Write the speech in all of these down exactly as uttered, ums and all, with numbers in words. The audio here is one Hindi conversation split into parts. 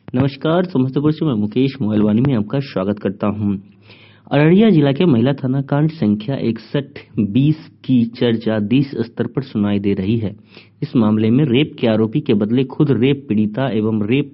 नमस्कार, समस्तीपुर से मैं मुकेश मोहलवानी में आपका स्वागत करता हूं। अररिया जिला के महिला थाना कांड संख्या इकसठ बीस की चर्चा देश स्तर पर सुनाई दे रही है। इस मामले में रेप के आरोपी के बदले खुद रेप पीड़िता एवं रेप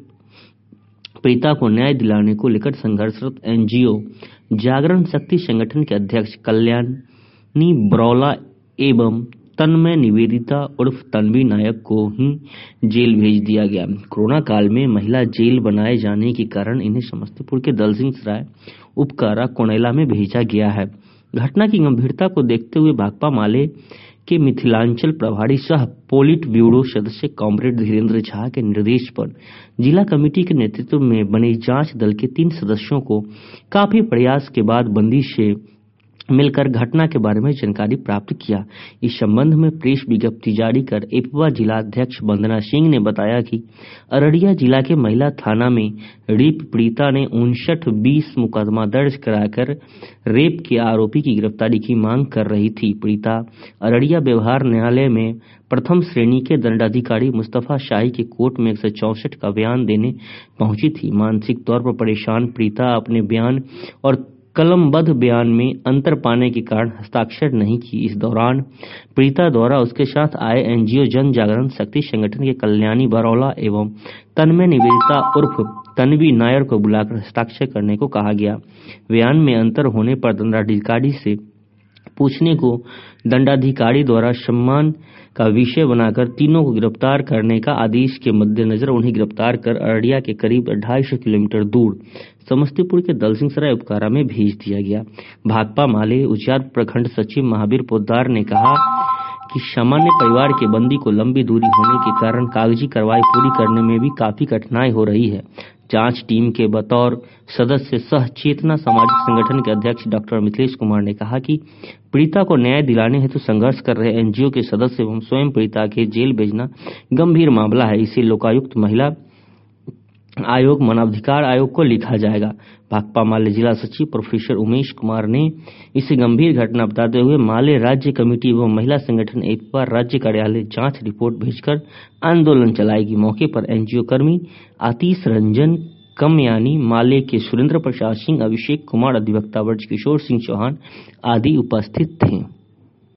पीड़िता को न्याय दिलाने को लेकर संघर्षरत एनजीओ जागरण शक्ति संगठन के अध्यक्ष कल्याणी बरौला एवं तन्मय निवेदिता उर्फ तन्वी नायक को ही जेल भेज दिया गया। कोरोना काल में महिला जेल बनाए जाने के कारण इन्हें समस्तीपुर के दलसिंह सराय उपकारा कोनेला में भेजा गया है। घटना की गंभीरता को देखते हुए भाकपा माले के मिथिलांचल प्रभारी सह पोलिट ब्यूरो सदस्य कॉमरेड धीरेन्द्र झा के निर्देश पर जिला कमेटी के नेतृत्व में बने जांच दल के तीन सदस्यों को काफी प्रयास के बाद बंदी से मिलकर घटना के बारे में जानकारी प्राप्त किया। इस संबंध में प्रेस विज्ञप्ति जारी कर एपवा जिला अध्यक्ष वंदना सिंह ने बताया कि अररिया जिला के महिला थाना में रेप पीड़िता ने उनसठ बीस मुकदमा दर्ज कराकर रेप के आरोपी की गिरफ्तारी की मांग कर रही थी। पीड़िता अररिया व्यवहार न्यायालय में प्रथम श्रेणी के दंडाधिकारी मुस्तफा शाही के कोर्ट में एक सौ चौसठ का बयान देने पहुंची थी। मानसिक तौर पर परेशान पीड़िता अपने बयान और कलमबद्ध बयान में अंतर पाने के कारण हस्ताक्षर नहीं की। इस दौरान पीड़िता द्वारा उसके साथ आए एनजीओ जन जागरण शक्ति संगठन के कल्याणी बरौला एवं तन्मय निवेदिता उर्फ तन्वी नायर को बुलाकर हस्ताक्षर करने को कहा गया। बयान में अंतर होने पर दंडाधिकारी से पूछने को दंडाधिकारी द्वारा सम्मान का विषय बनाकर तीनों को गिरफ्तार करने का आदेश के मद्देनजर उन्हें गिरफ्तार कर अररिया के करीब ढाई सौ किलोमीटर दूर समस्तीपुर के दलसिंह सराय उपकारा में भेज दिया गया। भाकपा माले उजियारपुर प्रखंड सचिव महावीर पोद्दार ने कहा कि सामान्य परिवार के बंदी को लंबी दूरी होने के कारण कागजी कार्रवाई पूरी करने में भी काफी कठिनाई हो रही है। जांच टीम के बतौर सदस्य सह चेतना सामाजिक संगठन के अध्यक्ष डॉक्टर मिथिलेश कुमार ने कहा कि पीड़िता को न्याय दिलाने हेतु संघर्ष कर रहे एनजीओ के सदस्य एवं स्वयं पीड़िता के जेल भेजना गंभीर मामला है। इसे लोकायुक्त महिला आयोग मानवाधिकार आयोग को लिखा जाएगा। भाकपा माले जिला सचिव प्रोफेसर उमेश कुमार ने इसे गंभीर घटना बताते हुए माले राज्य कमेटी एवं महिला संगठन एपवा राज्य कार्यालय जांच रिपोर्ट भेजकर आंदोलन चलाएगी। मौके पर एनजीओ कर्मी आतिश रंजन कमयानी, माले के सुरेंद्र प्रसाद सिंह, अभिषेक कुमार, अधिवक्ता ब्रज किशोर सिंह चौहान आदि उपस्थित थे।